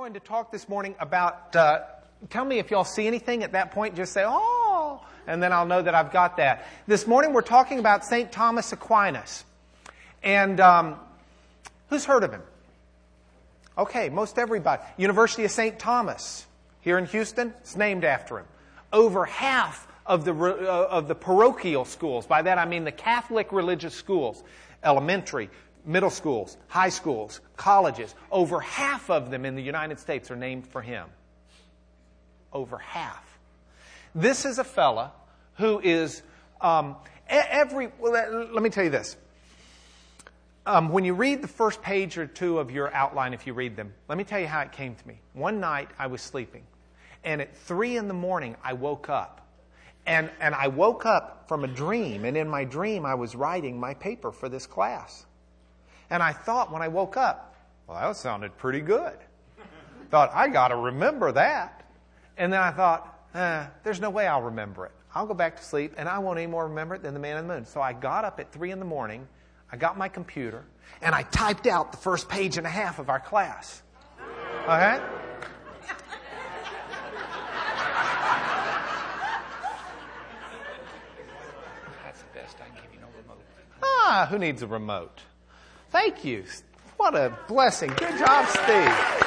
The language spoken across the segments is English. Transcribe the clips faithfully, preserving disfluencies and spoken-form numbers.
going to talk this morning about, uh, tell me if y'all see anything at that point, just say, oh, and then I'll know that I've got that. This morning we're talking about Saint Thomas Aquinas. And um, who's heard of him? Okay, most everybody. University of Saint Thomas here in Houston, it's named after him. Over half of the, uh, of the parochial schools, by that I mean the Catholic religious schools, elementary, middle schools, high schools, colleges, over half of them in the United States are named for him. Over half. This is a fella who is, um, every, well, let me tell you this. Um, when you read the first page or two of your outline, if you read them, let me tell you how it came to me. One night I was sleeping, and at three in the morning I woke up. And, and I woke up from a dream, and in my dream I was writing my paper for this class. And I thought when I woke up, well, that sounded pretty good. Thought, I got to remember that. And then I thought, eh, there's no way I'll remember it. I'll go back to sleep, and I won't any more remember it than the man in the moon. So I got up at three in the morning, I got my computer, and I typed out the first page and a half of our class. Okay? That's the best. I can give you no remote. Ah, who needs a remote? Thank you. What a blessing. Good job, Steve.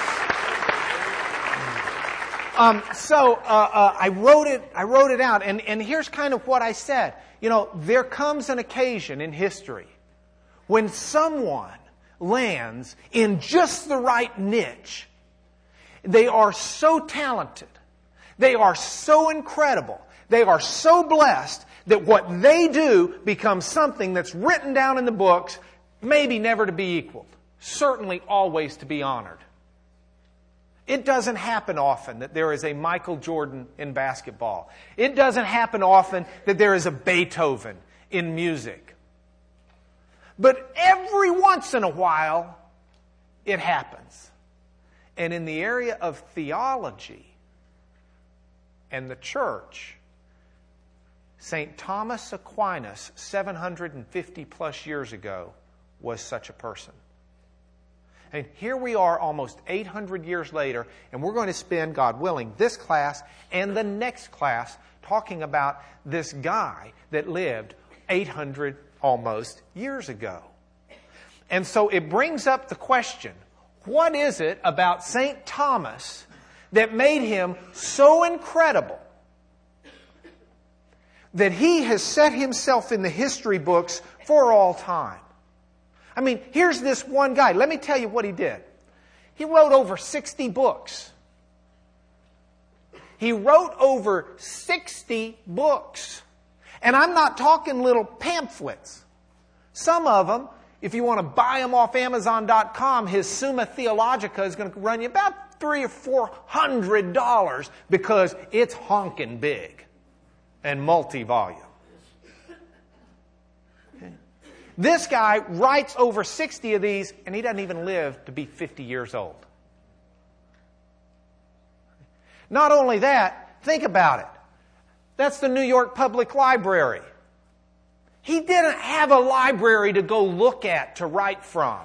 Um, so uh, uh, I wrote it. I wrote it out, and, and here's kind of what I said. You know, there comes an occasion in history when someone lands in just the right niche. They are so talented. They are so incredible. They are so blessed that what they do becomes something that's written down in the books, maybe never to be equaled, certainly always to be honored. It doesn't happen often that there is a Michael Jordan in basketball. It doesn't happen often that there is a Beethoven in music. But every once in a while, it happens. And in the area of theology and the church, Saint Thomas Aquinas, seven hundred fifty plus years ago, was such a person. And here we are almost eight hundred years later, and we're going to spend, God willing, this class and the next class talking about this guy that lived eight hundred almost years ago. And so it brings up the question, what is it about Saint Thomas that made him so incredible that he has set himself in the history books for all time? I mean, here's this one guy. Let me tell you what he did. He wrote over sixty books. He wrote over sixty books. And I'm not talking little pamphlets. Some of them, if you want to buy them off Amazon dot com, his Summa Theologica is going to run you about three or four hundred dollars because it's honking big and multi-volume. This guy writes over sixty of these, and he doesn't even live to be fifty years old. Not only that, think about it. That's the New York Public Library. He didn't have a library to go look at, to write from.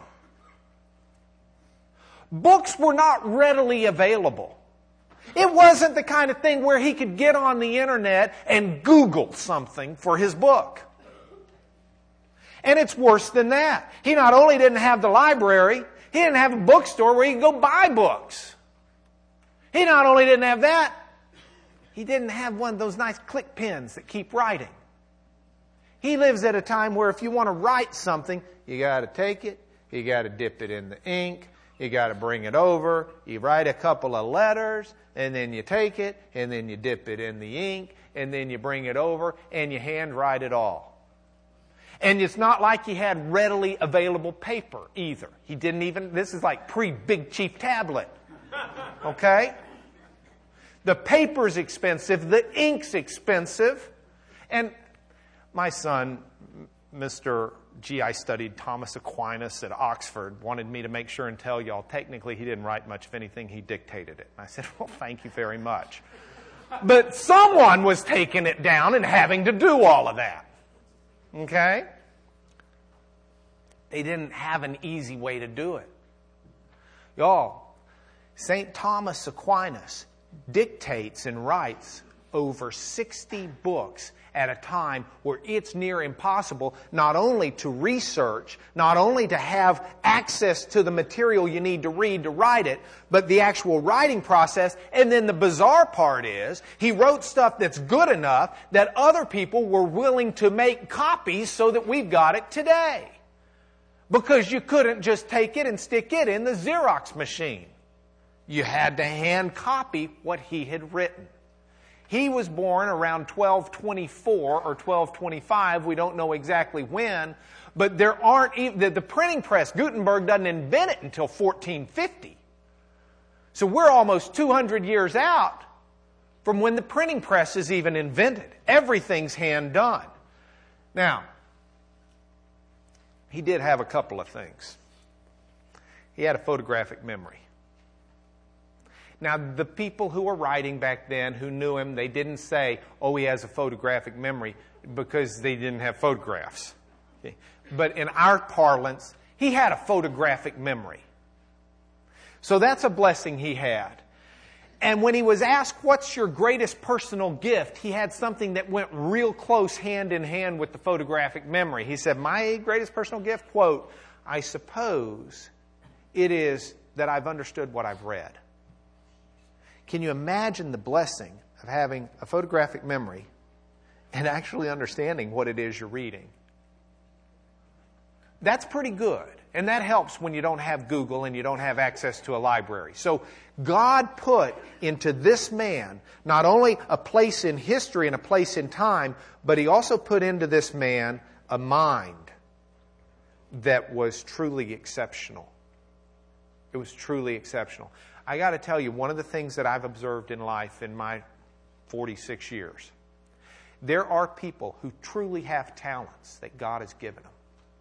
Books were not readily available. It wasn't the kind of thing where he could get on the internet and Google something for his book. And it's worse than that. He not only didn't have the library, he didn't have a bookstore where he could go buy books. He not only didn't have that, he didn't have one of those nice click pens that keep writing. He lives at a time where if you want to write something, you got to take it, you got to dip it in the ink, you got to bring it over, you write a couple of letters, and then you take it, and then you dip it in the ink, and then you bring it over, and you handwrite it all. And it's not like he had readily available paper either. He didn't even, this is like pre-Big Chief tablet. Okay? The paper's expensive, the ink's expensive. And my son, Mister Gee, I studied Thomas Aquinas at Oxford, wanted me to make sure and tell y'all, technically he didn't write much of anything, he dictated it. And I said, well, thank you very much. But someone was taking it down and having to do all of that. Okay? They didn't have an easy way to do it. Y'all, Saint Thomas Aquinas dictates and writes over sixty books at a time where it's near impossible not only to research, not only to have access to the material you need to read to write it, but the actual writing process. And then the bizarre part is, he wrote stuff that's good enough that other people were willing to make copies so that we've got it today. Because you couldn't just take it and stick it in the Xerox machine. You had to hand copy what he had written. He was born around twelve twenty-four or twelve twenty-five. We don't know exactly when. But there aren't even, the, the printing press, Gutenberg doesn't invent it until fourteen fifty. So we're almost two hundred years out from when the printing press is even invented. Everything's hand done. Now, he did have a couple of things. He had a photographic memory. Now, the people who were writing back then, who knew him, they didn't say, oh, he has a photographic memory, because they didn't have photographs. Okay. But in our parlance, he had a photographic memory. So that's a blessing he had. And when he was asked, what's your greatest personal gift, he had something that went real close hand in hand with the photographic memory. He said, my greatest personal gift, quote, I suppose it is that I've understood what I've read. Can you imagine the blessing of having a photographic memory and actually understanding what it is you're reading? That's pretty good. And that helps when you don't have Google and you don't have access to a library. So God put into this man not only a place in history and a place in time, but He also put into this man a mind that was truly exceptional. It was truly exceptional. I got to tell you, one of the things that I've observed in life in my forty-six years, there are people who truly have talents that God has given them.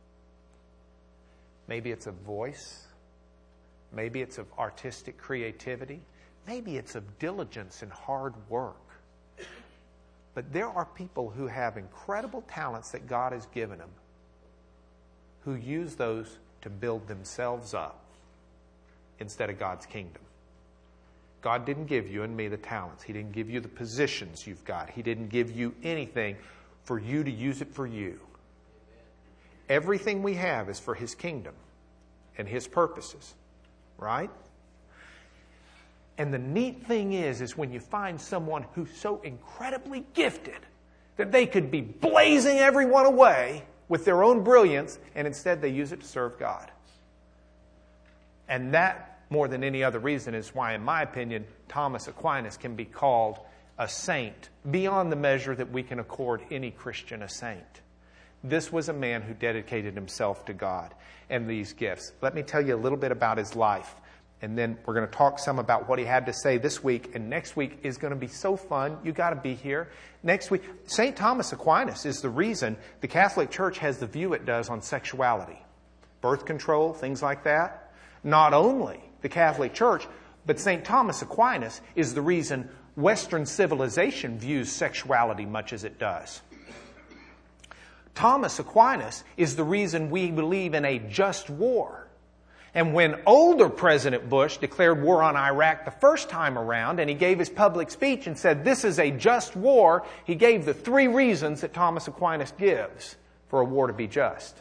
Maybe it's of voice. Maybe it's of artistic creativity. Maybe it's of diligence and hard work. But there are people who have incredible talents that God has given them, who use those to build themselves up instead of God's kingdom. God didn't give you and me the talents. He didn't give you the positions you've got. He didn't give you anything for you to use it for you. Everything we have is for His kingdom and His purposes. Right? And the neat thing is, is when you find someone who's so incredibly gifted that they could be blazing everyone away with their own brilliance, and instead they use it to serve God. And that, more than any other reason, is why, in my opinion, Thomas Aquinas can be called a saint beyond the measure that we can accord any Christian a saint. This was a man who dedicated himself to God and these gifts. Let me tell you a little bit about his life, and then we're going to talk some about what he had to say this week. And next week is going to be so fun. You got to be here. Next week, Saint Thomas Aquinas is the reason the Catholic Church has the view it does on sexuality, birth control, things like that. Not only the Catholic Church, but Saint Thomas Aquinas is the reason Western civilization views sexuality much as it does. Thomas Aquinas is the reason we believe in a just war. And when older President Bush declared war on Iraq the first time around, and he gave his public speech and said, this is a just war, he gave the three reasons that Thomas Aquinas gives for a war to be just.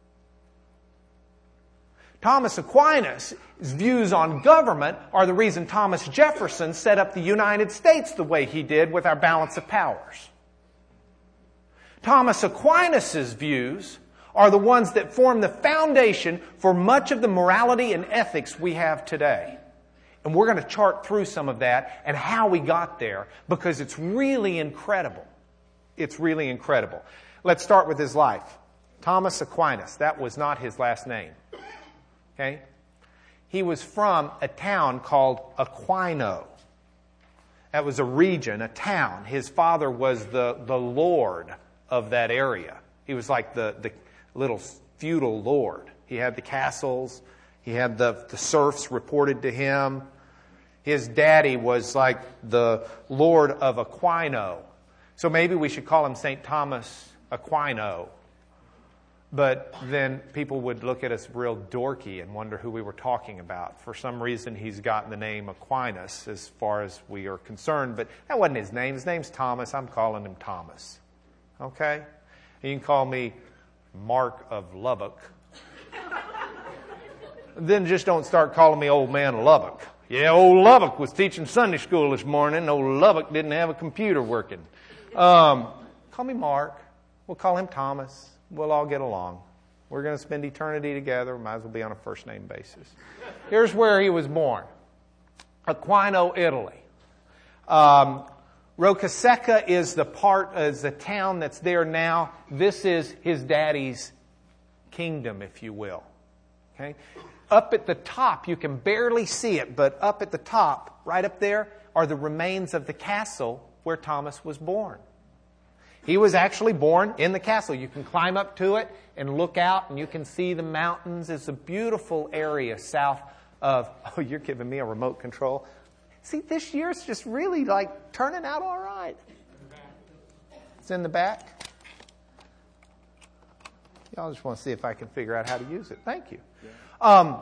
Thomas Aquinas' views on government are the reason Thomas Jefferson set up the United States the way he did with our balance of powers. Thomas Aquinas' views are the ones that form the foundation for much of the morality and ethics we have today. And we're going to chart through some of that and how we got there, because it's really incredible. It's really incredible. Let's start with his life. Thomas Aquinas, that was not his last name. Okay? He was from a town called Aquino. That was a region, a town. His father was the, the lord of that area. He was like the, the little feudal lord. He had the castles. He had the, the serfs reported to him. His daddy was like the Lord of Aquino. So maybe we should call him Saint Thomas Aquino, But then people would look at us real dorky and wonder who we were talking about. For some reason, he's gotten the name Aquinas as far as we are concerned. But that wasn't his name. His name's Thomas. I'm calling him Thomas. Okay? And you can call me Mark of Lubbock. Then just don't start calling me Old Man Lubbock. Yeah, old Lubbock was teaching Sunday school this morning. Old Lubbock didn't have a computer working. Um, call me Mark. We'll call him Thomas. We'll all get along. We're going to spend eternity together. Might as well be on a first-name basis. Here's where he was born. Aquino, Italy. Um, Roccasecca is the part, is the town that's there now. This is his daddy's kingdom, if you will. Okay? Up at the top, you can barely see it, but up at the top, right up there, are the remains of the castle where Thomas was born. He was actually born in the castle. You can climb up to it and look out, and you can see the mountains. It's a beautiful area south of... Oh, you're giving me a remote control. See, this year's just really, like, turning out all right. It's in the back. Y'all just want to see if I can figure out how to use it. Thank you. Um,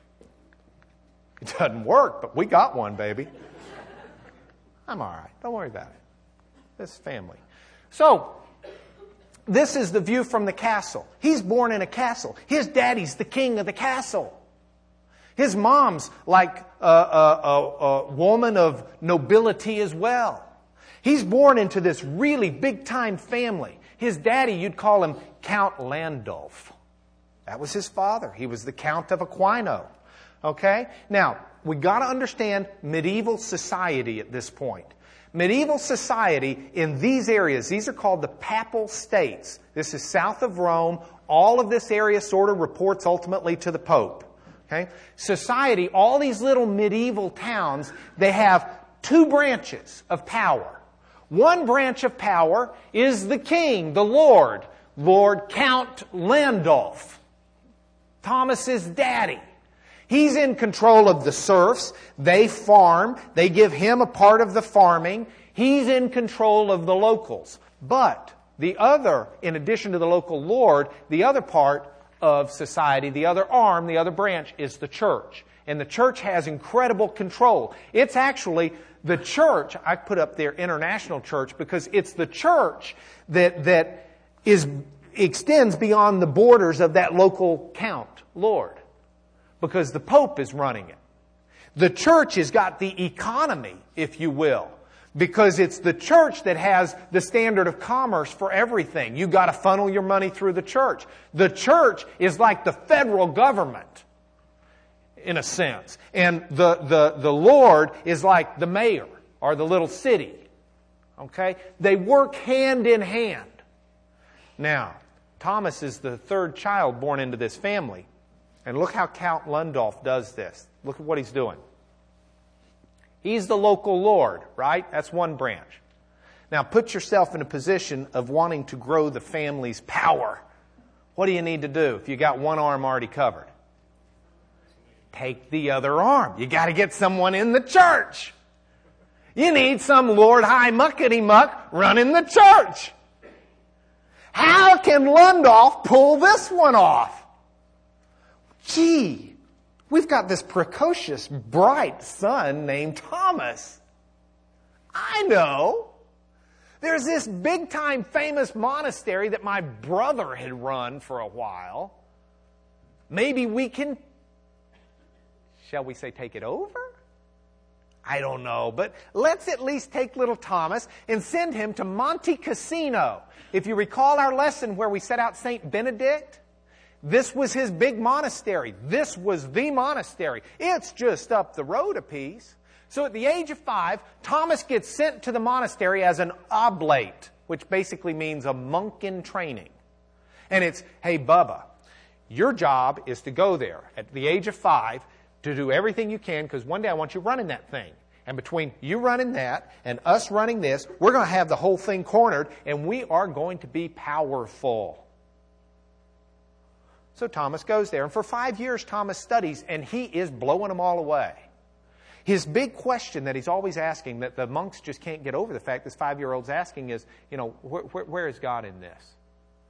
it doesn't work, but we got one, baby. I'm all right. Don't worry about it. This is family. So, this is the view from the castle. He's born in a castle. His daddy's the king of the castle. His mom's like a, a, a, a woman of nobility as well. He's born into this really big-time family. His daddy, you'd call him Count Landulf. That was his father. He was the Count of Aquino. Okay? Now, we got to understand medieval society at this point. Medieval society in these areas, these are called the Papal States. This is south of Rome. All of this area sort of reports ultimately to the Pope. Okay? Society, all these little medieval towns, they have two branches of power. One branch of power is the king, the Lord, Lord Count Landulf, Thomas's daddy. He's in control of the serfs. They farm. They give him a part of the farming. He's in control of the locals. But the other, in addition to the local lord, the other part of society, the other arm, the other branch is the church. And the church has incredible control. It's actually the church, I put up there international church, because it's the church that, that is, extends beyond the borders of that local count, lord. Because the Pope is running it. The church has got the economy, if you will. Because it's the church that has the standard of commerce for everything. You've got to funnel your money through the church. The church is like the federal government, in a sense. And the, the, the Lord is like the mayor or the little city. Okay? They work hand in hand. Now, Thomas is the third child born into this family. And look how Count Landulf does this. Look at what he's doing. He's the local lord, right? That's one branch. Now put yourself in a position of wanting to grow the family's power. What do you need to do if you got one arm already covered? Take the other arm. You got to get someone in the church. You need some Lord High Muckety Muck running the church. How can Landulf pull this one off? Gee, we've got this precocious, bright son named Thomas. I know. There's this big-time famous monastery that my brother had run for a while. Maybe we can, shall we say, take it over? I don't know, but let's at least take little Thomas and send him to Monte Cassino. If you recall our lesson where we set out Saint Benedict, this was his big monastery. This was the monastery. It's just up the road a piece. So at the age of five, Thomas gets sent to the monastery as an oblate, which basically means a monk in training. And it's, hey, Bubba, your job is to go there at the age of five to do everything you can, because one day I want you running that thing. And between you running that and us running this, we're going to have the whole thing cornered, and we are going to be powerful. So Thomas goes there, and for five years Thomas studies, and he is blowing them all away. His big question that he's always asking, that the monks just can't get over the fact this five-year-old's asking is, you know, wh- wh- where is God in this?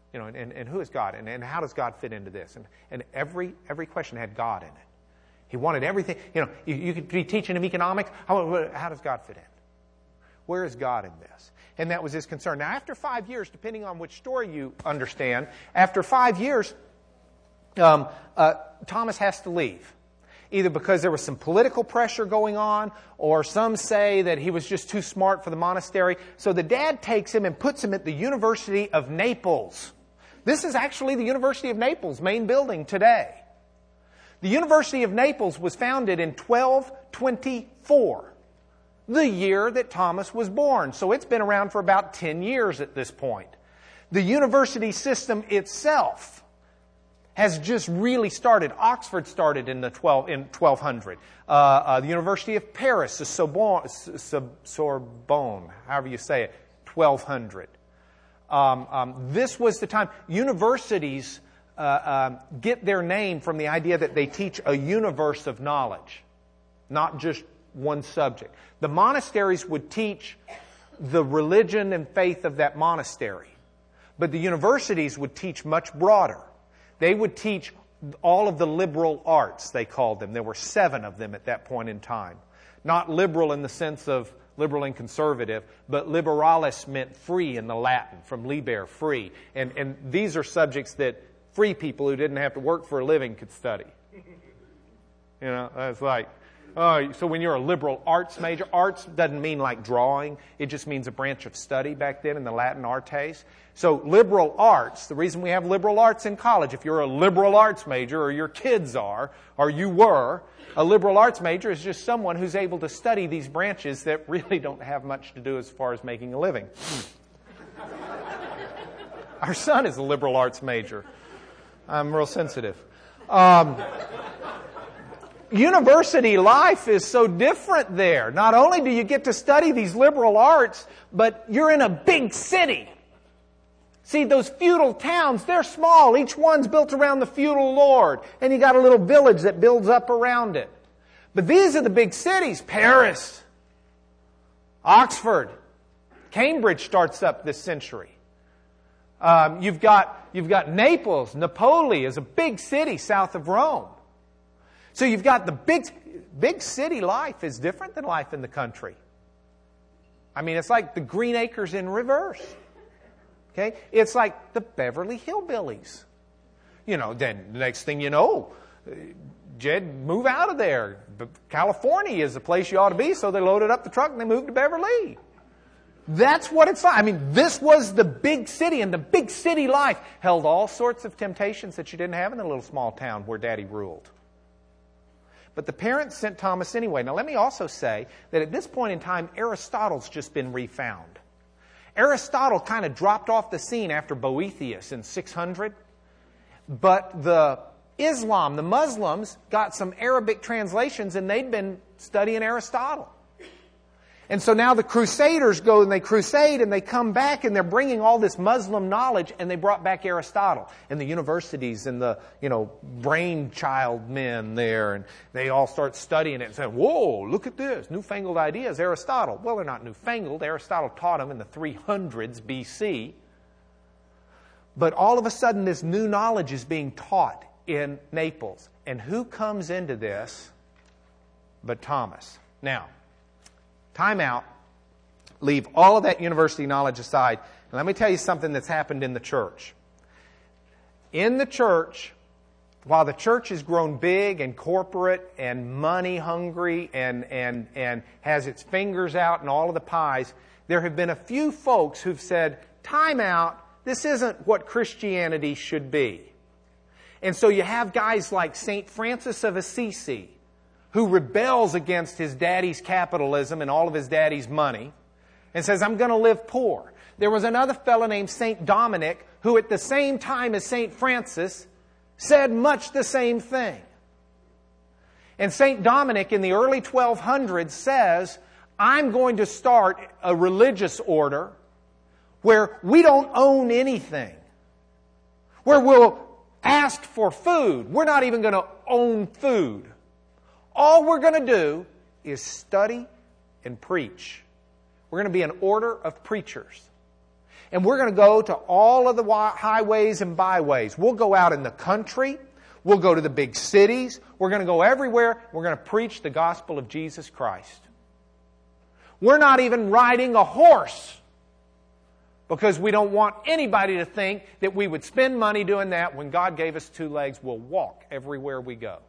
You know, and, and who is God? And, and how does God fit into this? And, and every every question had God in it. He wanted everything. You know, you, you could be teaching him economics. How, how does God fit in? Where is God in this? And that was his concern. Now, after five years, depending on which story you understand, after five years, um, uh, Thomas has to leave. Either because there was some political pressure going on, or some say that he was just too smart for the monastery. So the dad takes him and puts him at the University of Naples. This is actually the University of Naples main building today. The University of Naples was founded in twelve twenty-four, the year that Thomas was born. So it's been around for about ten years at this point. The university system itself has just really started. Oxford started in the twelve in twelve hundred. Uh, uh, the University of Paris, the Sorbonne, Sorbonne, however you say it, twelve hundred. Um, um, this was the time. Universities uh, um, get their name from the idea that they teach a universe of knowledge, not just one subject. The monasteries would teach the religion and faith of that monastery, but the universities would teach much broader. They would teach all of the liberal arts, they called them. There were seven of them at that point in time. Not liberal in the sense of liberal and conservative, but liberalis meant free in the Latin, from liber, free. And, and these are subjects that free people who didn't have to work for a living could study. You know, it's like, oh, so when you're a liberal arts major, arts doesn't mean like drawing. It just means a branch of study back then in the Latin artes. So liberal arts, the reason we have liberal arts in college, if you're a liberal arts major, or your kids are, or you were, a liberal arts major is just someone who's able to study these branches that really don't have much to do as far as making a living. Our son is a liberal arts major. I'm real sensitive. Um, University life is so different there. Not only do you get to study these liberal arts, but you're in a big city. See, those feudal towns, they're small. Each one's built around the feudal lord. And you got a little village that builds up around it. But these are the big cities. Paris, Oxford, Cambridge starts up this century. Um, you've got, you've got Naples. Napoli is a big city south of Rome. So you've got the big, big city life is different than life in the country. I mean, it's like the Green Acres in reverse. Okay? It's like the Beverly Hillbillies. You know, then the next thing you know, Jed, move out of there. California is the place you ought to be, so they loaded up the truck and they moved to Beverly. That's what it's like. I mean, this was the big city, and the big city life held all sorts of temptations that you didn't have in the little small town where Daddy ruled. But the parents sent Thomas anyway. Now, let me also say that at this point in time, Aristotle's just been refound. Aristotle kind of dropped off the scene after Boethius in six hundred. But the Islam, the Muslims, got some Arabic translations, and they'd been studying Aristotle. And so now the Crusaders go and they crusade and they come back and they're bringing all this Muslim knowledge, and they brought back Aristotle. And the universities and the, you know, brainchild men there, and they all start studying it and saying, whoa, look at this, newfangled ideas, Aristotle. Well, they're not newfangled. Aristotle taught them in the three hundreds B C. But all of a sudden this new knowledge is being taught in Naples. And who comes into this but Thomas? Now, time out. Leave all of that university knowledge aside. And let me tell you something that's happened in the church. In the church, while the church has grown big and corporate and money hungry and, and, and has its fingers out in all of the pies, there have been a few folks who've said, time out, this isn't what Christianity should be. And so you have guys like Saint Francis of Assisi, who rebels against his daddy's capitalism and all of his daddy's money and says, I'm going to live poor. There was another fellow named Saint Dominic who at the same time as Saint Francis said much the same thing. And Saint Dominic in the early twelve hundreds says, I'm going to start a religious order where we don't own anything, where we'll ask for food. We're not even going to own food. All we're going to do is study and preach. We're going to be an order of preachers. And we're going to go to all of the highways and byways. We'll go out in the country. We'll go to the big cities. We're going to go everywhere. We're going to preach the gospel of Jesus Christ. We're not even riding a horse because we don't want anybody to think that we would spend money doing that. When God gave us two legs, we'll walk everywhere we go.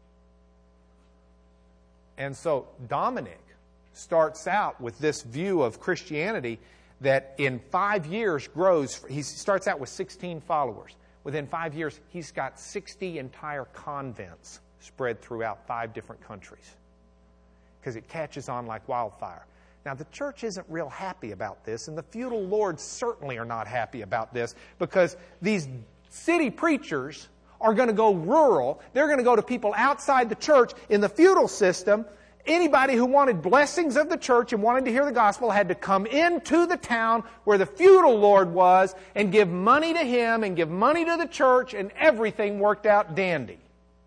And so Dominic starts out with this view of Christianity that in five years grows. He starts out with sixteen followers. Within five years, he's got sixty entire convents spread throughout five different countries because it catches on like wildfire. Now, the church isn't real happy about this, and the feudal lords certainly are not happy about this because these city preachers are going to go rural. They're going to go to people outside the church. In the feudal system, anybody who wanted blessings of the church and wanted to hear the gospel had to come into the town where the feudal lord was and give money to him and give money to the church, and everything worked out dandy.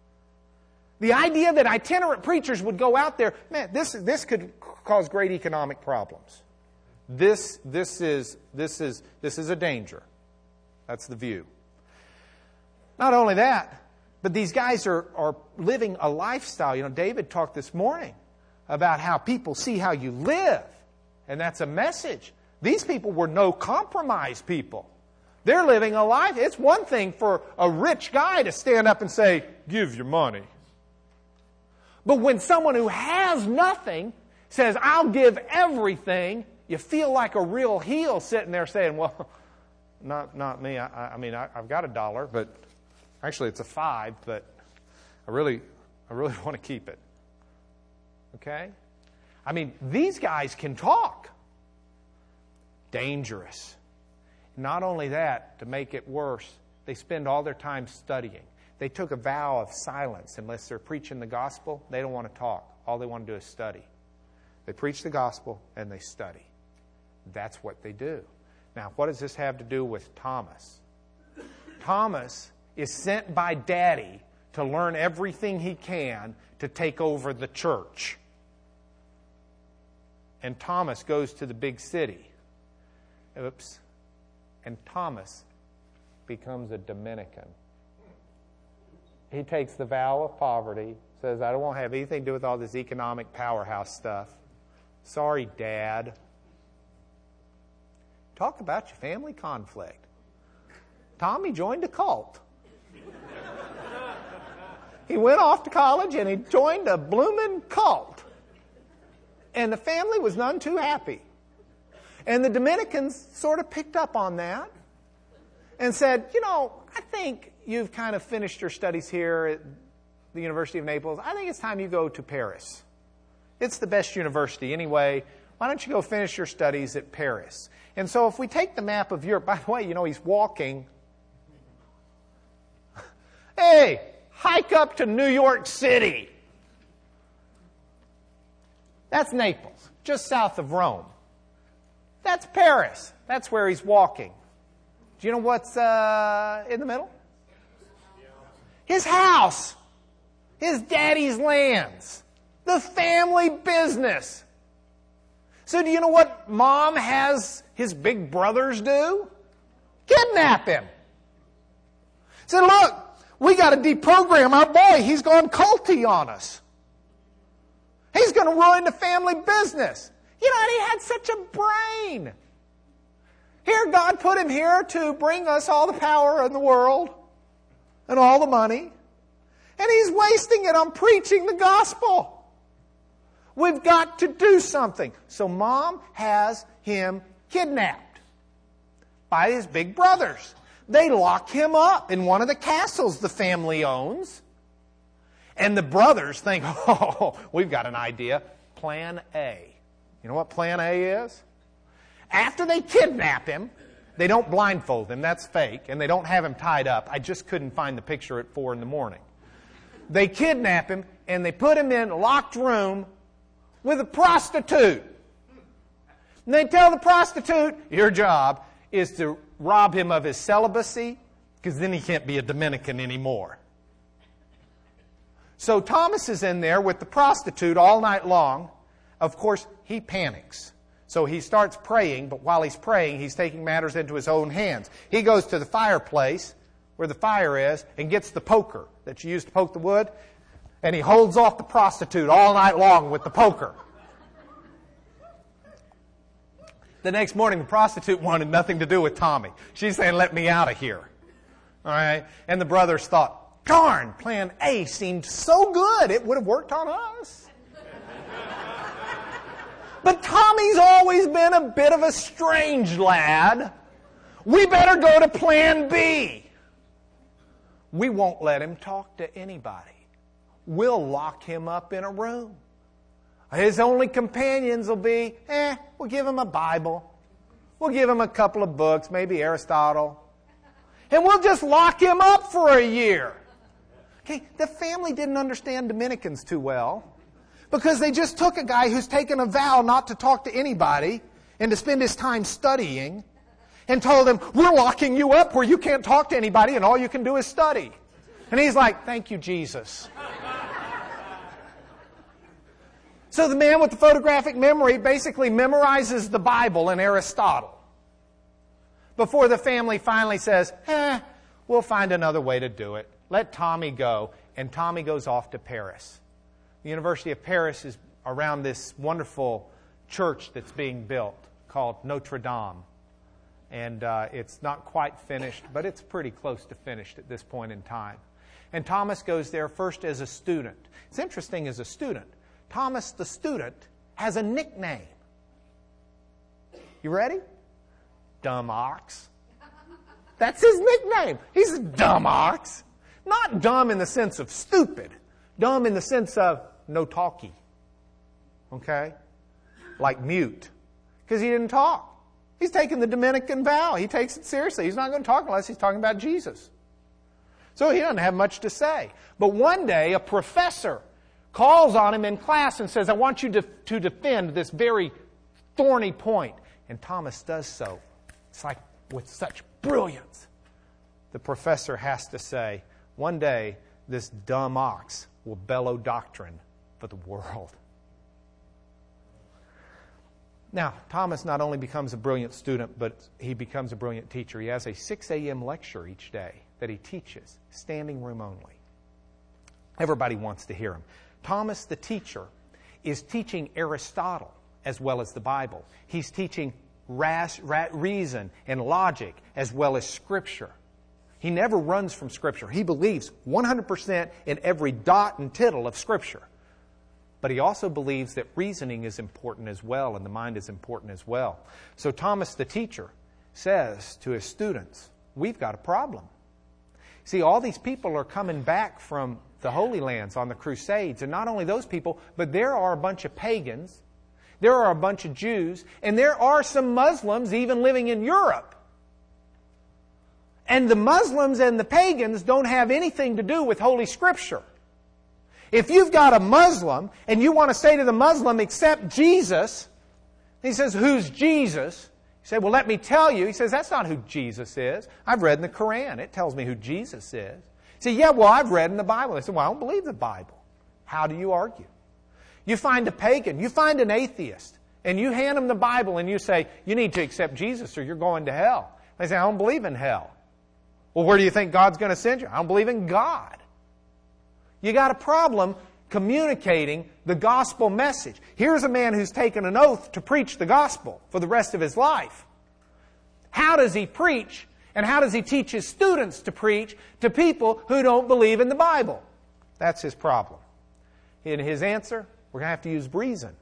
The idea that itinerant preachers would go out there, man, this, this could cause great economic problems. This, this, is, this, is, this is a danger. That's the view. Not only that, but these guys are, are living a lifestyle. You know, David talked this morning about how people see how you live. And that's a message. These people were no compromise people. They're living a life. It's one thing for a rich guy to stand up and say, give your money. But when someone who has nothing says, I'll give everything, you feel like a real heel sitting there saying, well, not not me. I, I mean, I, I've got a dollar, but actually it's a five, but I really, I really want to keep it. Okay? I mean, these guys can talk. Dangerous. Not only that, to make it worse, they spend all their time studying. They took a vow of silence. Unless they're preaching the gospel, they don't want to talk. All they want to do is study. They preach the gospel and they study. That's what they do. Now, what does this have to do with Thomas? Thomas is sent by Daddy to learn everything he can to take over the church. And Thomas goes to the big city. Oops. And Thomas becomes a Dominican. He takes the vow of poverty, says, I don't want to have anything to do with all this economic powerhouse stuff. Sorry, Dad. Talk about your family conflict. Tommy joined a cult. He went off to college and he joined a blooming cult. And the family was none too happy. And the Dominicans sort of picked up on that and said, you know, I think you've kind of finished your studies here at the University of Naples. I think it's time you go to Paris. It's the best university anyway. Why don't you go finish your studies at Paris? And so if we take the map of Europe, by the way, you know, he's walking. Hey, hike up to New York City. That's Naples, just south of Rome. That's Paris. That's where he's walking. Do you know what's uh, in the middle? His house. His daddy's lands. The family business. So do you know what Mom has his big brothers do? Kidnap him. Said, look, we got to deprogram our boy. He's gone culty on us. He's going to ruin the family business. You know, he had such a brain. Here, God put him here to bring us all the power in the world and all the money. And he's wasting it on preaching the gospel. We've got to do something. So Mom has him kidnapped by his big brothers. They lock him up in one of the castles the family owns. And the brothers think, oh, we've got an idea. Plan A. You know what Plan A is? After they kidnap him, they don't blindfold him. That's fake. And they don't have him tied up. I just couldn't find the picture at four in the morning. They kidnap him and they put him in a locked room with a prostitute. And they tell the prostitute, your job is to rob him of his celibacy, because then he can't be a Dominican anymore. So Thomas is in there with the prostitute all night long. Of course, he panics. So he starts praying, but while he's praying, he's taking matters into his own hands. He goes to the fireplace, where the fire is, and gets the poker that you use to poke the wood, and he holds off the prostitute all night long with the poker. The next morning, the prostitute wanted nothing to do with Tommy. She's saying, let me out of here. All right? And the brothers thought, darn, plan A seemed so good, it would have worked on us. But Tommy's always been a bit of a strange lad. We better go to plan B. We won't let him talk to anybody. We'll lock him up in a room. His only companions will be, eh, we'll give him a Bible. We'll give him a couple of books, maybe Aristotle. And we'll just lock him up for a year. Okay, the family didn't understand Dominicans too well because they just took a guy who's taken a vow not to talk to anybody and to spend his time studying and told him, we're locking you up where you can't talk to anybody and all you can do is study. And he's like, thank you, Jesus. So the man with the photographic memory basically memorizes the Bible and Aristotle before the family finally says, eh, we'll find another way to do it. Let Tommy go. And Tommy goes off to Paris. The University of Paris is around this wonderful church that's being built called Notre Dame. And uh, it's not quite finished, but it's pretty close to finished at this point in time. And Thomas goes there first as a student. It's interesting, as a student, Thomas the student has a nickname. You ready? Dumb Ox. That's his nickname. He's a dumb ox. Not dumb in the sense of stupid. Dumb in the sense of no talkie. Okay? Like mute. Because he didn't talk. He's taking the Dominican vow. He takes it seriously. He's not going to talk unless he's talking about Jesus. So he doesn't have much to say. But one day, a professor calls on him in class and says, I want you to, to defend this very thorny point. And Thomas does so. It's like with such brilliance. The professor has to say, one day, this dumb ox will bellow doctrine for the world. Now, Thomas not only becomes a brilliant student, but he becomes a brilliant teacher. He has a six a.m. lecture each day that he teaches, standing room only. Everybody wants to hear him. Thomas, the teacher, is teaching Aristotle as well as the Bible. He's teaching ras, ra, reason and logic as well as Scripture. He never runs from Scripture. He believes one hundred percent in every dot and tittle of Scripture. But he also believes that reasoning is important as well, and the mind is important as well. So Thomas, the teacher, says to his students, we've got a problem. See, all these people are coming back from the Holy Lands on the Crusades. And not only those people, but there are a bunch of pagans. There are a bunch of Jews. And there are some Muslims even living in Europe. And the Muslims and the pagans don't have anything to do with Holy Scripture. If you've got a Muslim and you want to say to the Muslim, accept Jesus, he says, who's Jesus? You say, well, let me tell you. He says, that's not who Jesus is. I've read in the Quran. It tells me who Jesus is. You say, yeah, well, I've read in the Bible. They say, well, I don't believe the Bible. How do you argue? You find a pagan, you find an atheist, and you hand them the Bible and you say, you need to accept Jesus or you're going to hell. They say, I don't believe in hell. Well, where do you think God's going to send you? I don't believe in God. You got a problem communicating the gospel message. Here's a man who's taken an oath to preach the gospel for the rest of his life. How does he preach, and how does he teach his students to preach to people who don't believe in the Bible? That's his problem. In his answer, we're going to have to use reason.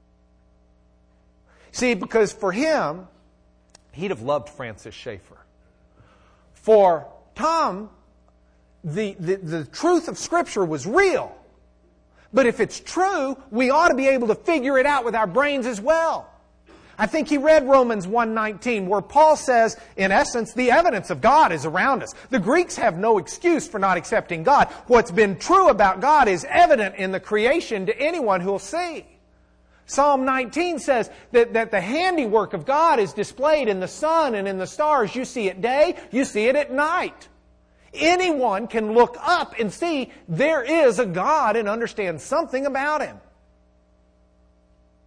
See, because for him, he'd have loved Francis Schaeffer. For Tom, the, the, the truth of Scripture was real. But if it's true, we ought to be able to figure it out with our brains as well. I think he read Romans one nineteen, where Paul says, in essence, the evidence of God is around us. The Greeks have no excuse for not accepting God. What's been true about God is evident in the creation to anyone who will see. Psalm nineteen says that, that the handiwork of God is displayed in the sun and in the stars. You see it day, you see it at night. Anyone can look up and see there is a God and understand something about Him.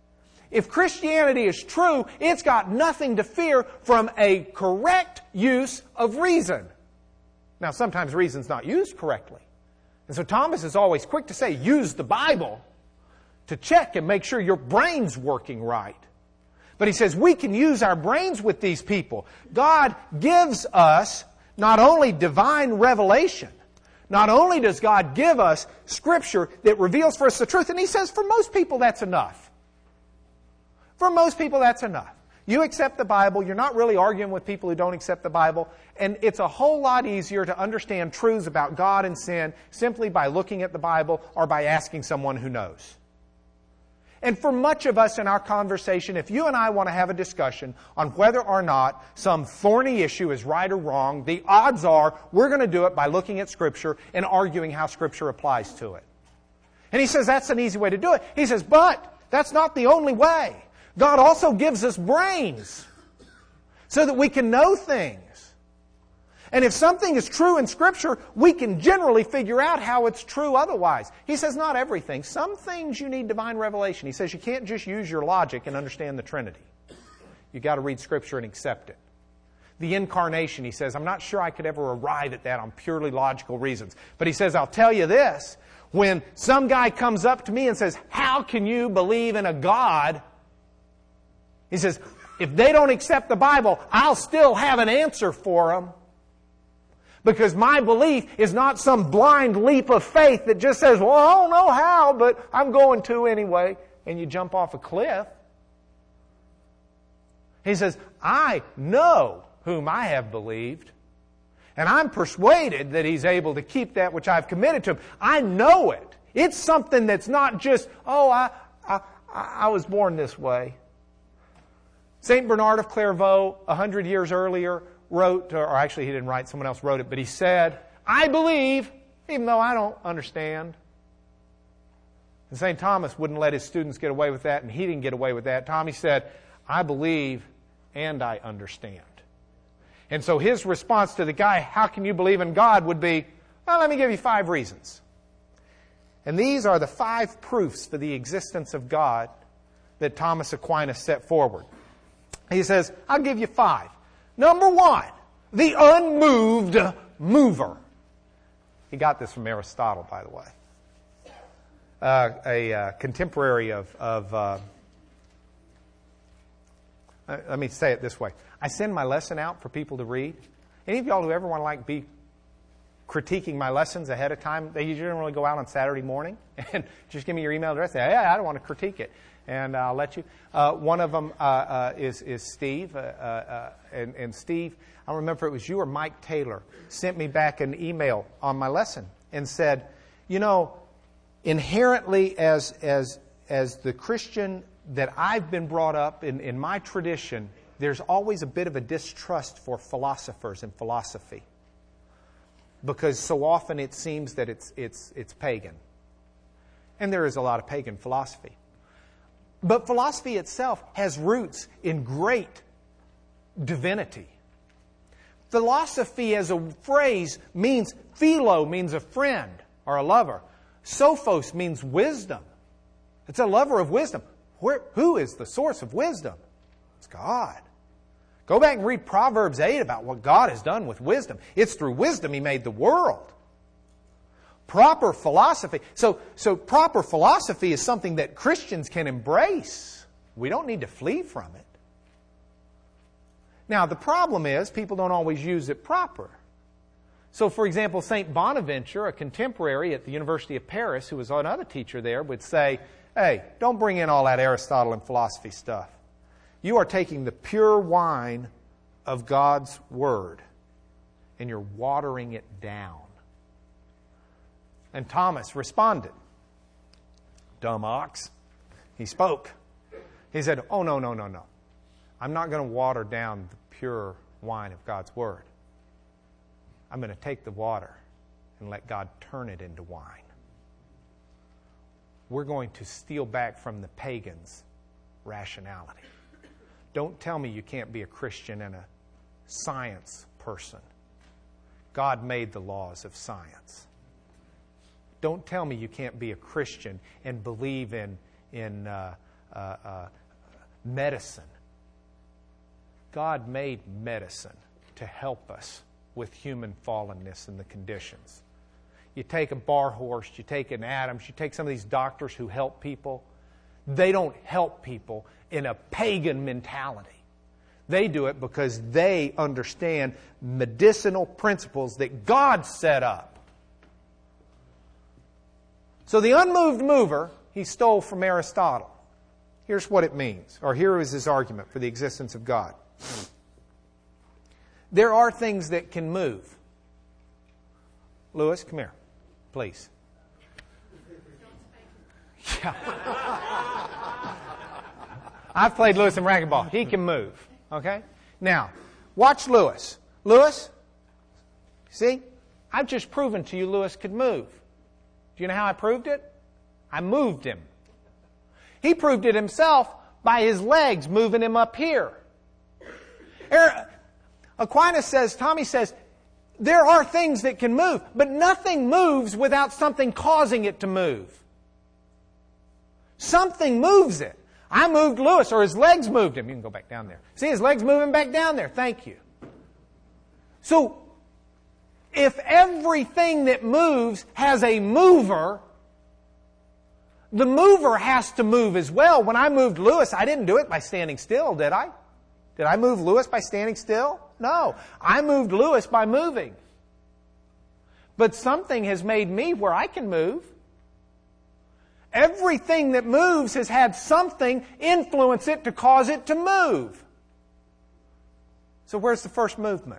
If Christianity is true, it's got nothing to fear from a correct use of reason. Now, sometimes reason's not used correctly. And so Thomas is always quick to say, use the Bible to check and make sure your brain's working right. But he says we can use our brains with these people. God gives us not only divine revelation, not only does God give us Scripture that reveals for us the truth, and he says for most people that's enough. For most people that's enough. You accept the Bible, you're not really arguing with people who don't accept the Bible, and it's a whole lot easier to understand truths about God and sin simply by looking at the Bible or by asking someone who knows. And for much of us in our conversation, if you and I want to have a discussion on whether or not some thorny issue is right or wrong, the odds are we're going to do it by looking at Scripture and arguing how Scripture applies to it. And he says that's an easy way to do it. He says, but that's not the only way. God also gives us brains so that we can know things. And if something is true in Scripture, we can generally figure out how it's true otherwise. He says not everything. Some things you need divine revelation. He says you can't just use your logic and understand the Trinity. You've got to read Scripture and accept it. The incarnation, he says, I'm not sure I could ever arrive at that on purely logical reasons. But he says, I'll tell you this. When some guy comes up to me and says, how can you believe in a God? He says, if they don't accept the Bible, I'll still have an answer for them. Because my belief is not some blind leap of faith that just says, well, I don't know how, but I'm going to anyway. And you jump off a cliff. He says, I know whom I have believed. And I'm persuaded that He's able to keep that which I've committed to Him. I know it. It's something that's not just, oh, I, I, I was born this way. Saint Bernard of Clairvaux, a hundred years earlier, wrote, or actually he didn't write, someone else wrote it, but he said, I believe, even though I don't understand. And Saint Thomas wouldn't let his students get away with that, and he didn't get away with that. Tommy said, I believe and I understand. And so his response to the guy, how can you believe in God, would be, well, let me give you five reasons. And these are the five proofs for the existence of God that Thomas Aquinas set forward. He says, I'll give you five. Number one, the unmoved mover. He got this from Aristotle, by the way. Uh, a uh, contemporary of, of uh, let me say it this way. I send my lesson out for people to read. Any of y'all who ever want to like be critiquing my lessons ahead of time, they generally go out on Saturday morning and just give me your email address. Say, hey, I don't want to critique it. And I'll let you. Uh, one of them uh, uh, is, is Steve. Uh, uh, and, and Steve, I don't remember if it was you or Mike Taylor, sent me back an email on my lesson and said, you know, inherently as, as, as the Christian that I've been brought up in, in my tradition, there's always a bit of a distrust for philosophers and philosophy. Because so often it seems that it's, it's, it's pagan. And there is a lot of pagan philosophy. But philosophy itself has roots in great divinity. Philosophy as a phrase means, philo means a friend or a lover. Sophos means wisdom. It's a lover of wisdom. Where, who is the source of wisdom? It's God. Go back and read Proverbs eight about what God has done with wisdom. It's through wisdom He made the world. Proper philosophy. So, so proper philosophy is something that Christians can embrace. We don't need to flee from it. Now, the problem is people don't always use it proper. So, for example, Saint Bonaventure, a contemporary at the University of Paris, who was another teacher there, would say, hey, don't bring in all that Aristotle and philosophy stuff. You are taking the pure wine of God's Word and you're watering it down. And Thomas responded. Dumb ox. He spoke. He said, oh, no, no, no, no. I'm not going to water down the pure wine of God's Word. I'm going to take the water and let God turn it into wine. We're going to steal back from the pagans' rationality. Don't tell me you can't be a Christian and a science person. God made the laws of science. Don't tell me you can't be a Christian and believe in, in uh, uh, uh, medicine. God made medicine to help us with human fallenness and the conditions. You take a Bar Horse, you take an Adams, you take some of these doctors who help people. They don't help people in a pagan mentality. They do it because they understand medicinal principles that God set up. So the unmoved mover, he stole from Aristotle. Here's what it means, or here is his argument for the existence of God. There are things that can move. Lewis, come here, please. Yeah. I've played Lewis in racquetball. He can move. Okay? Now, watch Lewis. Lewis, see? I've just proven to you Lewis could move. Do you know how I proved it? I moved him. He proved it himself by his legs moving him up here. Aquinas says, Tommy says, there are things that can move, but nothing moves without something causing it to move. Something moves it. I moved Lewis, or his legs moved him. You can go back down there. See, his legs moving back down there. Thank you. So, if everything that moves has a mover, the mover has to move as well. When I moved Lewis, I didn't do it by standing still, did I? Did I move Lewis by standing still? No. I moved Lewis by moving. But something has made me where I can move. Everything that moves has had something influence it to cause it to move. So where's the first movement?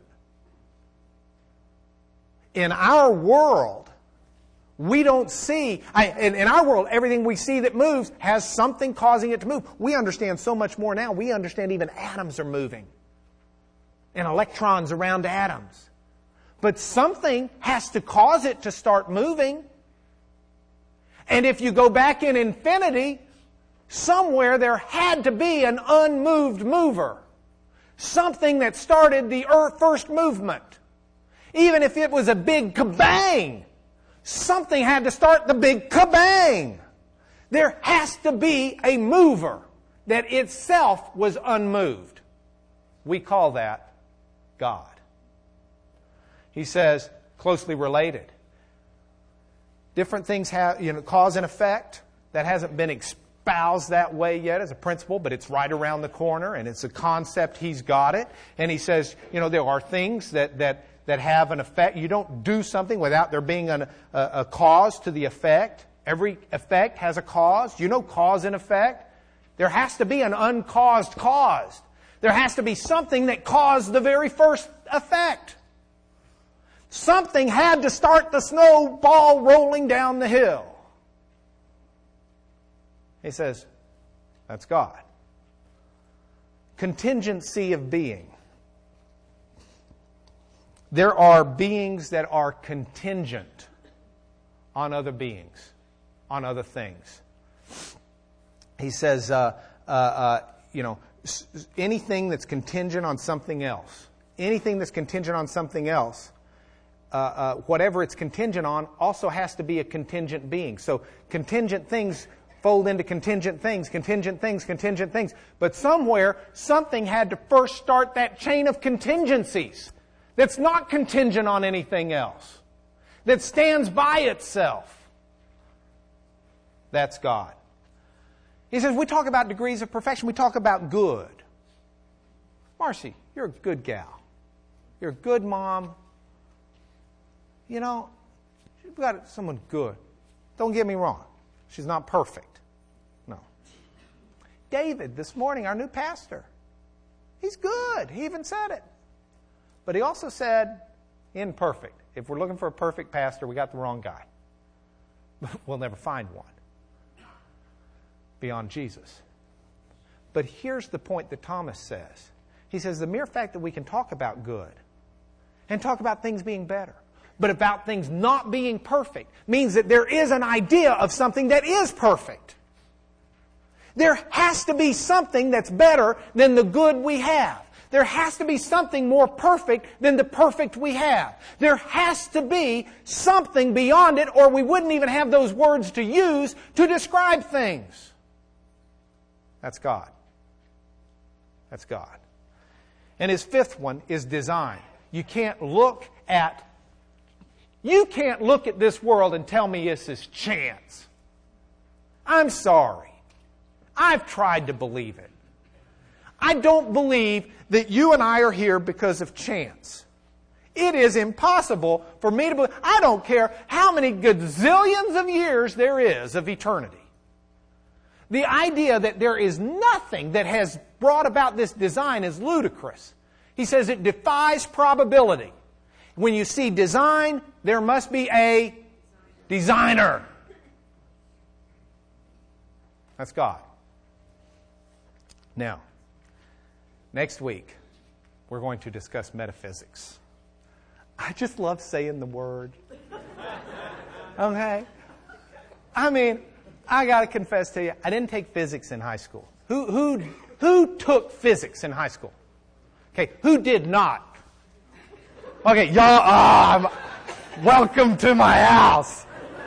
In our world, we don't see, I, in, in our world, everything we see that moves has something causing it to move. We understand so much more now. We understand even atoms are moving. And electrons around atoms. But something has to cause it to start moving. And if you go back in infinity, somewhere there had to be an unmoved mover. Something that started the earth first movement. Even if it was a big kabang, something had to start the big kabang. There has to be a mover that itself was unmoved. We call that God. He says, closely related. Different things have, you know, cause and effect. That hasn't been espoused that way yet as a principle, but it's right around the corner, and it's a concept. He's got it. And he says, you know, there are things that that that have an effect. You don't do something without there being an, a, a cause to the effect. Every effect has a cause. You know cause and effect? There has to be an uncaused cause. There has to be something that caused the very first effect. Something had to start the snowball rolling down the hill. He says, that's God. Contingency of being. There are beings that are contingent on other beings, on other things. He says, uh, uh, uh, you know, anything that's contingent on something else, anything that's contingent on something else, uh, uh, whatever it's contingent on also has to be a contingent being. So contingent things fold into contingent things, contingent things, contingent things. But somewhere, something had to first start that chain of contingencies that's not contingent on anything else, that stands by itself. That's God. He says, we talk about degrees of perfection. We talk about good. Marcy, you're a good gal. You're a good mom. You know, you've got someone good. Don't get me wrong. She's not perfect. No. David, this morning, our new pastor, he's good. He even said it. But he also said, imperfect. If we're looking for a perfect pastor, we got the wrong guy. We'll never find one beyond Jesus. But here's the point that Thomas says. He says the mere fact that we can talk about good and talk about things being better, but about things not being perfect, means that there is an idea of something that is perfect. There has to be something that's better than the good we have. There has to be something more perfect than the perfect we have. There has to be something beyond it, or we wouldn't even have those words to use to describe things. That's God. That's God. And his fifth one is design. You can't look at You can't look at this world and tell me this is chance. I'm sorry. I've tried to believe it. I don't believe that you and I are here because of chance. It is impossible for me to believe. I don't care how many gazillions of years there is of eternity. The idea that there is nothing that has brought about this design is ludicrous. He says it defies probability. When you see design, there must be a designer. That's God. Now, next week, we're going to discuss metaphysics. I just love saying the word. Okay? I mean, I got to confess to you, I didn't take physics in high school. Who, who, who took physics in high school? Okay, who did not? Okay, y'all, ah, welcome to my house.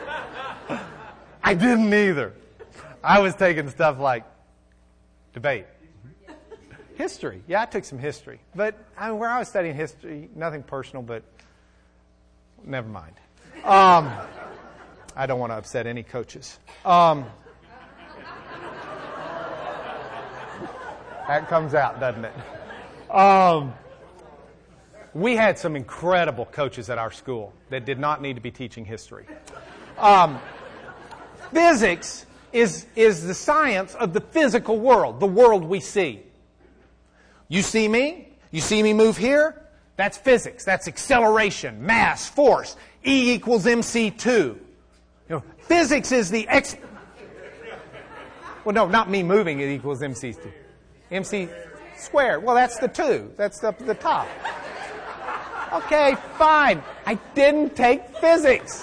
I didn't either. I was taking stuff like debate. History. Yeah, I took some history. But I mean, where I was studying history, nothing personal, but never mind. Um, I don't want to upset any coaches. Um, that comes out, doesn't it? Um, we had some incredible coaches at our school that did not need to be teaching history. Um, physics is, is the science of the physical world, the world we see. You see me? You see me move here? That's physics. That's acceleration, mass, force. E equals mc two. You know, physics is the ex... Well, no, not me moving it equals mc two. Mc squared. Well, that's the two. That's up at the top. Okay, fine. I didn't take physics.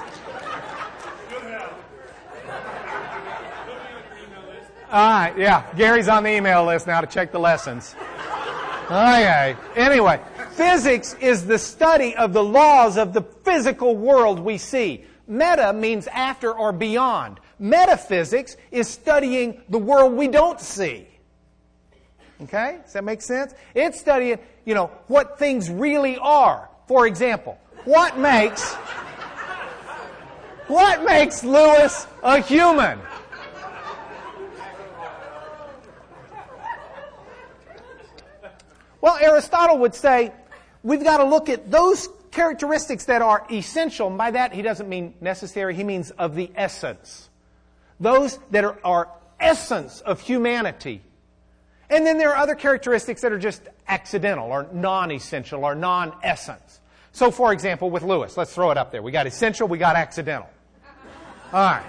All right, yeah. Gary's on the email list now to check the lessons. Okay. Anyway, physics is the study of the laws of the physical world we see. Meta means after or beyond. Metaphysics is studying the world we don't see. Okay? Does that make sense? It's studying, you know, what things really are. For example, what makes what makes Lewis a human? Well, Aristotle would say, we've got to look at those characteristics that are essential. And by that, he doesn't mean necessary. He means of the essence. Those that are, are essence of humanity. And then there are other characteristics that are just accidental or non-essential or non-essence. So, for example, with Lewis, let's throw it up there. We got essential, we got accidental. All right.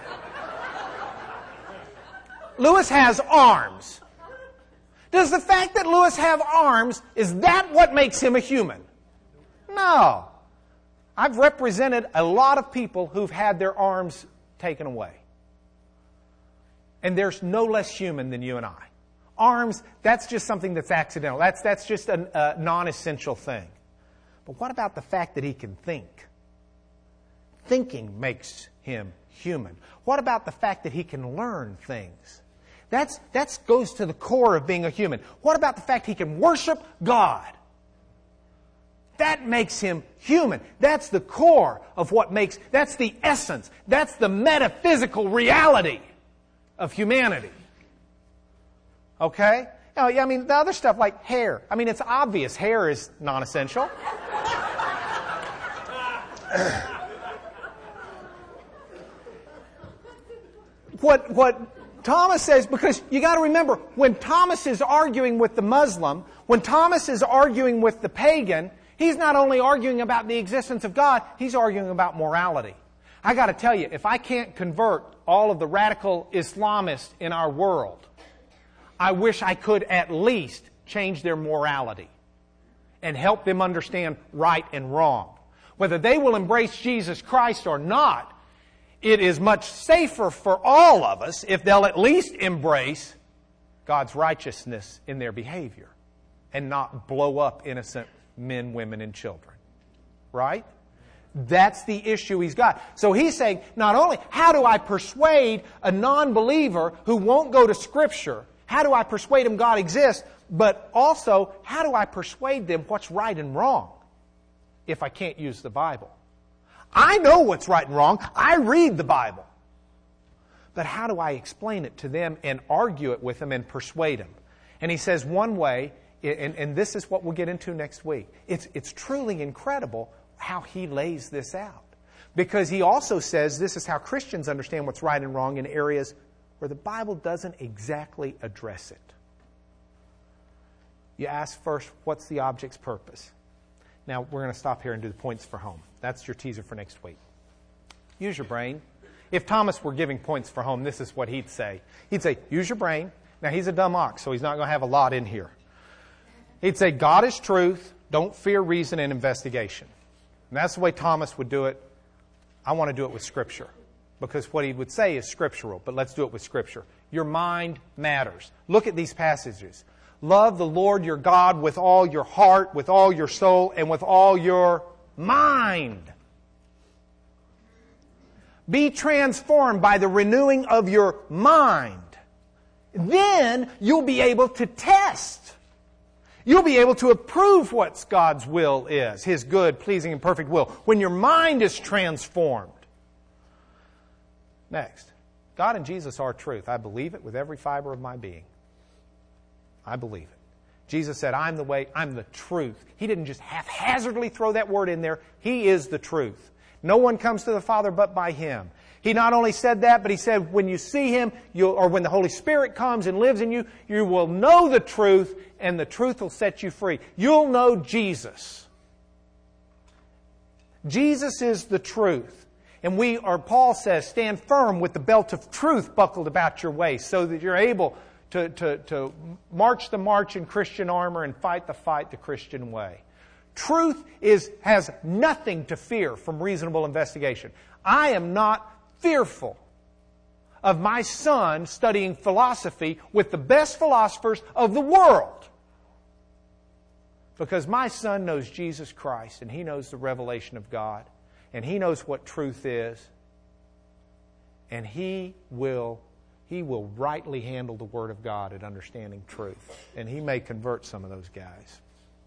Lewis has arms. Does the fact that Lewis have arms, is that what makes him a human? No. I've represented a lot of people who've had their arms taken away. And there's no less human than you and I. Arms, that's just something that's accidental. That's, that's just a, a non-essential thing. But what about the fact that he can think? Thinking makes him human. What about the fact that he can learn things? That's, that goes to the core of being a human. What about the fact he can worship God? That makes him human. That's the core of what makes, that's the essence. That's the metaphysical reality of humanity. Okay? Now, I mean, the other stuff like hair. I mean, it's obvious hair is non-essential. what, what Thomas says, because you got to remember, when Thomas is arguing with the Muslim, when Thomas is arguing with the pagan, he's not only arguing about the existence of God, he's arguing about morality. I got to tell you, if I can't convert all of the radical Islamists in our world, I wish I could at least change their morality and help them understand right and wrong. Whether they will embrace Jesus Christ or not, it is much safer for all of us if they'll at least embrace God's righteousness in their behavior and not blow up innocent men, women, and children. Right? That's the issue he's got. So he's saying, not only how do I persuade a non-believer who won't go to Scripture How do I persuade them God exists? But also, how do I persuade them what's right and wrong if I can't use the Bible? I know what's right and wrong. I read the Bible. But how do I explain it to them and argue it with them and persuade them? And he says one way, and, and this is what we'll get into next week. It's, it's truly incredible how he lays this out. Because he also says this is how Christians understand what's right and wrong in areas where the Bible doesn't exactly address it. You ask first, what's the object's purpose? Now, we're going to stop here and do the points for home. That's your teaser for next week. Use your brain. If Thomas were giving points for home, this is what he'd say. He'd say, use your brain. Now, he's a dumb ox, so he's not going to have a lot in here. He'd say, God is truth. Don't fear reason and investigation. And that's the way Thomas would do it. I want to do it with Scripture. Because what he would say is scriptural, but let's do it with Scripture. Your mind matters. Look at these passages. Love the Lord your God with all your heart, with all your soul, and with all your mind. Be transformed by the renewing of your mind. Then you'll be able to test. You'll be able to approve what God's will is, His good, pleasing, and perfect will, when your mind is transformed. Next, God and Jesus are truth. I believe it with every fiber of my being. I believe it. Jesus said, I'm the way, I'm the truth. He didn't just haphazardly throw that word in there. He is the truth. No one comes to the Father but by Him. He not only said that, but He said, when you see Him, you'll, or when the Holy Spirit comes and lives in you, you will know the truth, and the truth will set you free. You'll know Jesus. Jesus is the truth. And we, or Paul says, stand firm with the belt of truth buckled about your waist so that you're able to, to, to march the march in Christian armor and fight the fight the Christian way. Truth is, has nothing to fear from reasonable investigation. I am not fearful of my son studying philosophy with the best philosophers of the world. Because my son knows Jesus Christ and he knows the revelation of God. And he knows what truth is. And he will, he will rightly handle the Word of God at understanding truth. And he may convert some of those guys.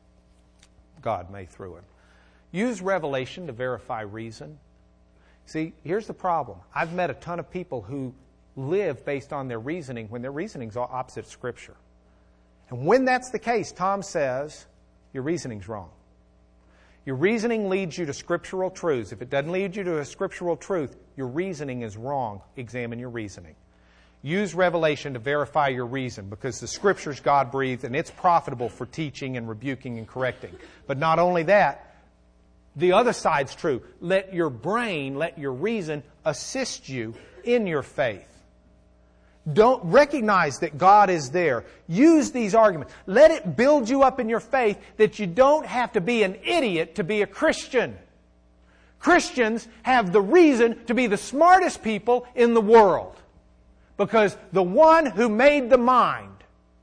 God may through him. Use revelation to verify reason. See, here's the problem. I've met a ton of people who live based on their reasoning when their reasoning's opposite Scripture. And when that's the case, Tom says, your reasoning's wrong. Your reasoning leads you to scriptural truths. If it doesn't lead you to a scriptural truth, your reasoning is wrong. Examine your reasoning. Use revelation to verify your reason, because the Scripture's God-breathed and it's profitable for teaching and rebuking and correcting. But not only that, the other side's true. Let your brain, let your reason assist you in your faith. Don't recognize that God is there. Use these arguments. Let it build you up in your faith that you don't have to be an idiot to be a Christian. Christians have the reason to be the smartest people in the world. Because the one who made the mind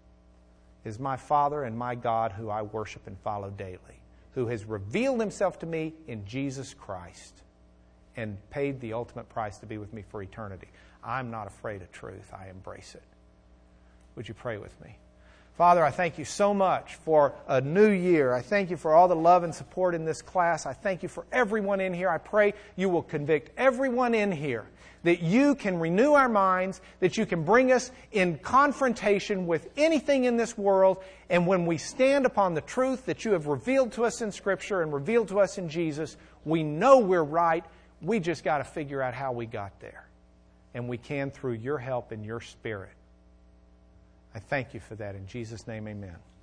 is my Father and my God, who I worship and follow daily, who has revealed Himself to me in Jesus Christ and paid the ultimate price to be with me for eternity. I'm not afraid of truth. I embrace it. Would you pray with me? Father, I thank You so much for a new year. I thank You for all the love and support in this class. I thank You for everyone in here. I pray You will convict everyone in here, that You can renew our minds, that You can bring us in confrontation with anything in this world. And when we stand upon the truth that You have revealed to us in Scripture and revealed to us in Jesus, we know we're right. We just got to figure out how we got there. And we can through Your help and Your Spirit. I thank You for that. In Jesus' name, amen.